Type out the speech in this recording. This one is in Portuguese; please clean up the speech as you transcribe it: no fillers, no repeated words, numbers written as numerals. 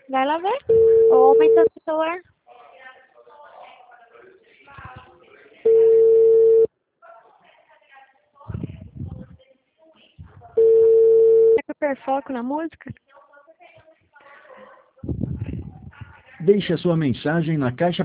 Vai lá ver. Ou aumenta o celular. Tá com hiperfoco na música? Deixe a sua mensagem na caixa